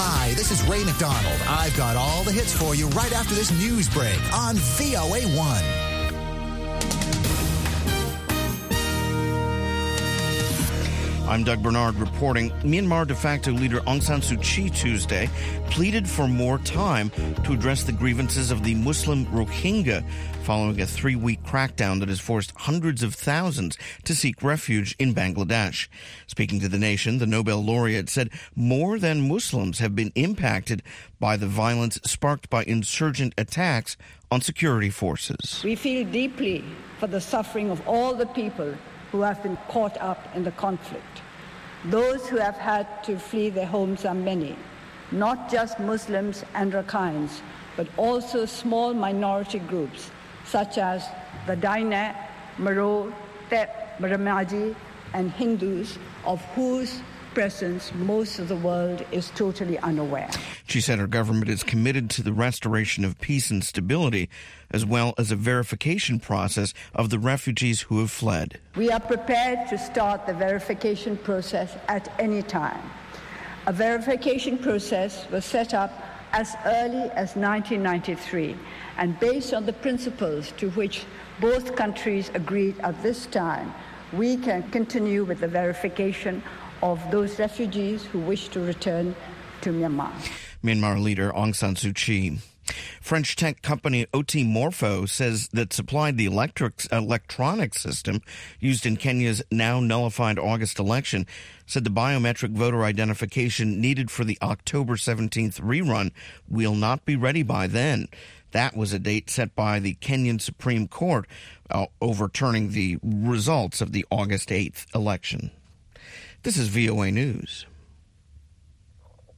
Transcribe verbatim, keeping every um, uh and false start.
Hi, this is Ray McDonald. I've got all the hits for you right after this news break on V O A one. I'm Doug Bernard reporting. Myanmar de facto leader Aung San Suu Kyi Tuesday pleaded for more time to address the grievances of the Muslim Rohingya following a three-week crackdown that has forced hundreds of thousands to seek refuge in Bangladesh. Speaking to the nation, the Nobel laureate said more than Muslims have been impacted by the violence sparked by insurgent attacks on security forces. We feel deeply for the suffering of all the people who have been caught up in the conflict. Those who have had to flee their homes are many, not just Muslims and Rakhines, but also small minority groups such as the Daina, Maro, Tep, Ramaji, and Hindus, of whose presence most of the world is totally unaware. She said her government is committed to the restoration of peace and stability, as well as a verification process of the refugees who have fled. We are prepared to start the verification process at any time. A verification process was set up as early as nineteen ninety-three, and based on the principles to which both countries agreed at this time, we can continue with the verification of those refugees who wish to return to Myanmar. Myanmar leader Aung San Suu Kyi. French tech company O T Morpho says that supplied the electric, electronic system used in Kenya's now nullified August election said the biometric voter identification needed for the October seventeenth rerun will not be ready by then. That was a date set by the Kenyan Supreme Court, uh, overturning the results of the August eighth election. This is V O A News.